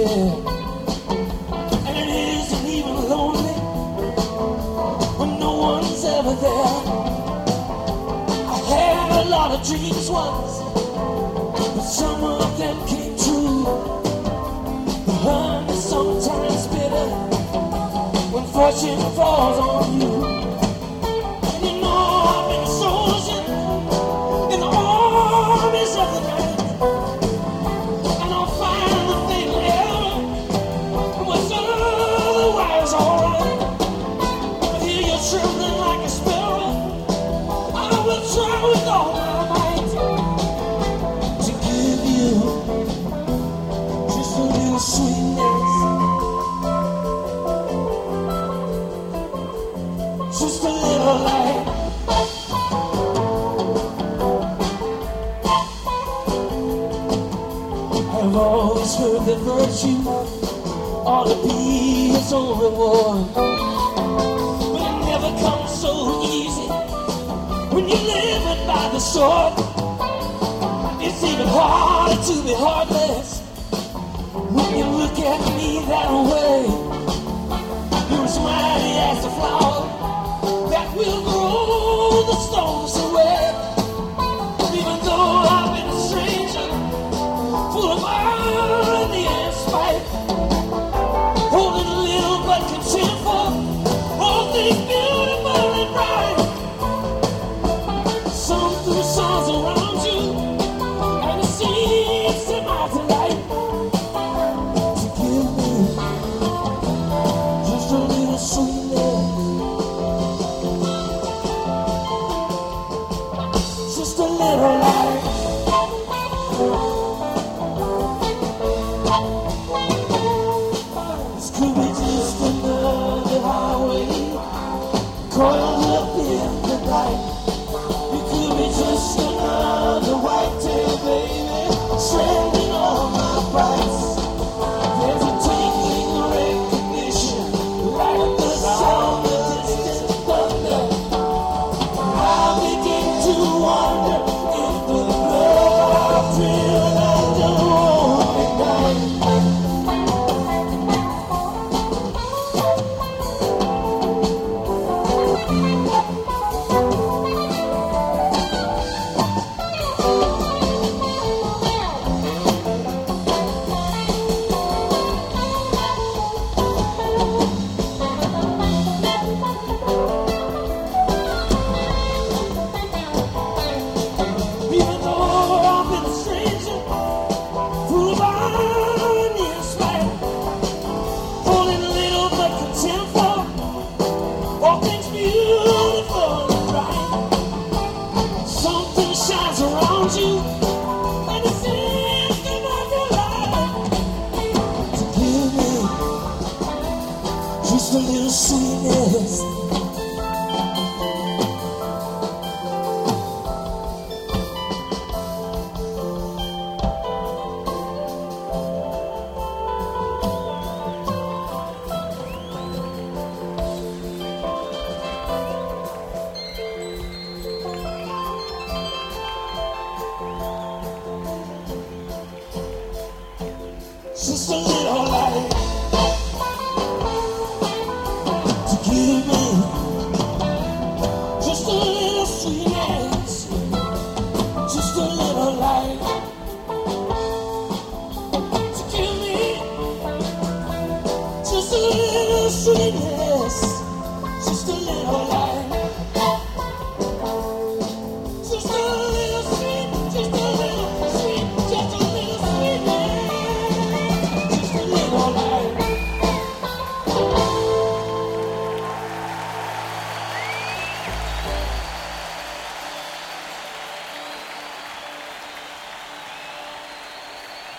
care. And it isn't even lonely when no one's ever there. I had a lot of dreams once, but some of them came true. The honey sometimes bitter when fortune falls on you. And you know I've been a soldier in the armies of the night, and I'll find the fatal error was otherwise alright. But here you're trembling like a sparrow. I will try with all my might to give you just a little sweetness, just a little light. I've always heard that virtue ought to be its own reward, but it never comes so easy when you live it by the sword. It's even harder to be heartless when you look at me that way. You're as mighty as a flower that will grow the stones away. Even though I've been a stranger, full of irony and spite, holding a little but contemptful, all things beautiful and bright. Some through songs around you, and it seems to my delight to give me just a little sweetness, just a little light. This could be just another highway coiled up in the night. It could be just another white-tailed baby stranding on my price. There's a tinkling recognition like the sound of distant thunder. I begin to wonder if the love I've driven under only night. Even though I've been a stranger, full of irony and spite, holding a little but contemptful, all things beautiful and bright. Something shines around you, and it seems to not delight to give me just a little sweetness. Just a little light to give me just a little sweetness, just a little light to give me just a little sweetness.